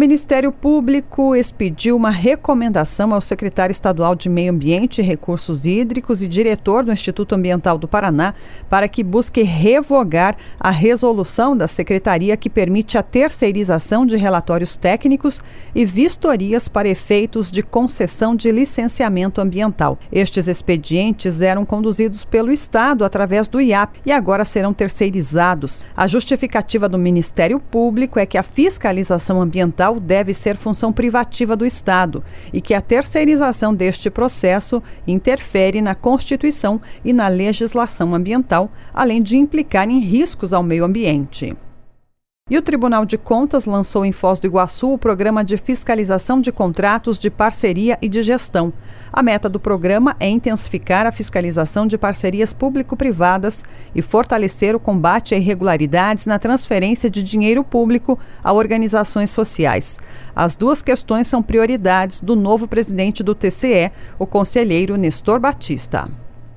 Ministério Público expediu uma recomendação ao secretário estadual de Meio Ambiente e Recursos Hídricos e diretor do Instituto Ambiental do Paraná para que busque revogar a resolução da secretaria que permite a terceirização de relatórios técnicos e vistorias para efeitos de concessão de licenciamento ambiental. Estes expedientes eram conduzidos pelo Estado através do IAP e agora serão terceirizados. A justificativa do Ministério Público é que a fiscalização ambiental deve ser função privativa do Estado e que a terceirização deste processo interfere na Constituição e na legislação ambiental, além de implicar em riscos ao meio ambiente. E o Tribunal de Contas lançou em Foz do Iguaçu o Programa de Fiscalização de Contratos de Parceria e de Gestão. A meta do programa é intensificar a fiscalização de parcerias público-privadas e fortalecer o combate a irregularidades na transferência de dinheiro público a organizações sociais. As duas questões são prioridades do novo presidente do TCE, o conselheiro Nestor Batista.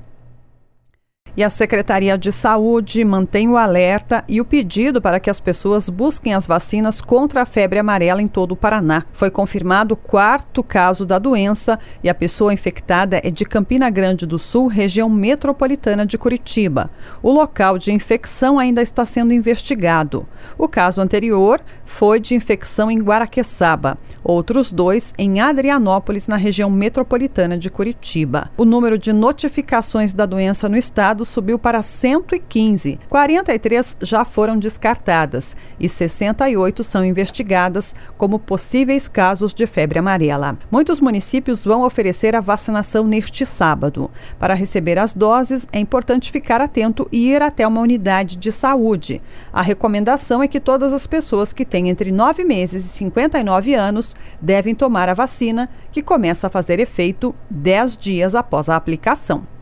E a Secretaria de Saúde mantém o alerta e o pedido para que as pessoas busquem as vacinas contra a febre amarela em todo o Paraná. Foi confirmado o 4º caso da doença e a pessoa infectada é de Campina Grande do Sul, região metropolitana de Curitiba. O local de infecção ainda está sendo investigado. O caso anterior foi de infecção em Guaraqueçaba. Outros 2 em Adrianópolis, na região metropolitana de Curitiba. O número de notificações da doença no estado subiu para 115. 43 já foram descartadas e 68 são investigadas como possíveis casos de febre amarela. Muitos municípios vão oferecer a vacinação neste sábado. Para receber as doses, é importante ficar atento e ir até uma unidade de saúde. A recomendação é que todas as pessoas que têm entre 9 meses e 59 anos devem tomar a vacina, que começa a fazer efeito 10 dias após a aplicação.